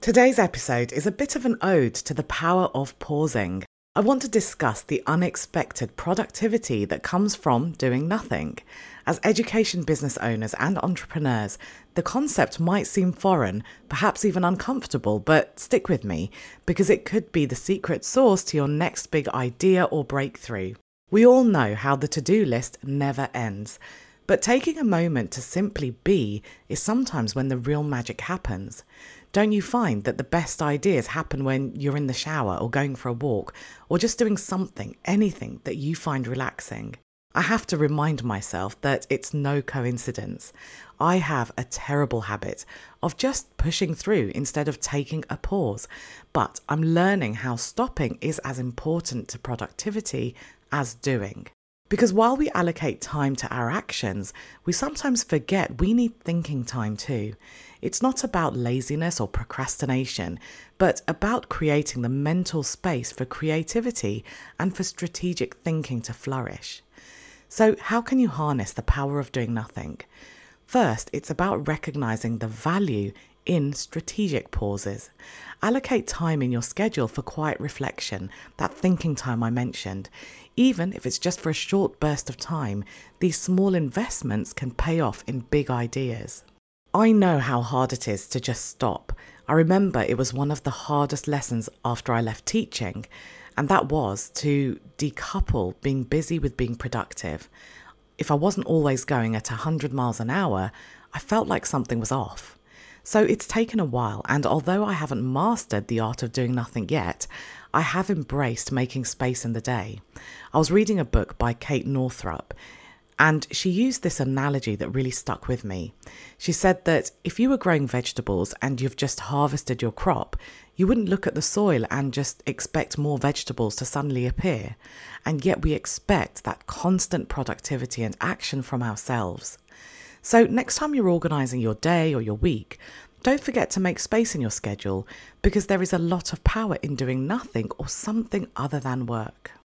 Today's episode is a bit of an ode to the power of pausing. I want to discuss the unexpected productivity that comes from doing nothing. As education business owners and entrepreneurs, the concept might seem foreign, perhaps even uncomfortable, but stick with me because it could be the secret sauce to your next big idea or breakthrough. We all know how the to-do list never ends, but taking a moment to simply be is sometimes when the real magic happens. Don't you find that the best ideas happen when you're in the shower or going for a walk or just doing something, anything that you find relaxing? I have to remind myself that it's no coincidence. I have a terrible habit of just pushing through instead of taking a pause, but I'm learning how stopping is as important to productivity as doing. Because while we allocate time to our actions, we sometimes forget we need thinking time too. It's not about laziness or procrastination, but about creating the mental space for creativity and for strategic thinking to flourish. So how can you harness the power of doing nothing? First, it's about recognizing the value in strategic pauses. Allocate time in your schedule for quiet reflection, that thinking time I mentioned. Even if it's just for a short burst of time, these small investments can pay off in big ideas. I know how hard it is to just stop. I remember it was one of the hardest lessons after I left teaching, and that was to decouple being busy with being productive. If I wasn't always going at 100 miles an hour, I felt like something was off. So it's taken a while, and although I haven't mastered the art of doing nothing yet, I have embraced making space in the day. I was reading a book by Kate Northrup, and she used this analogy that really stuck with me. She said that if you were growing vegetables and you've just harvested your crop, you wouldn't look at the soil and just expect more vegetables to suddenly appear. And yet we expect that constant productivity and action from ourselves. So next time you're organising your day or your week, don't forget to make space in your schedule because there is a lot of power in doing nothing or something other than work.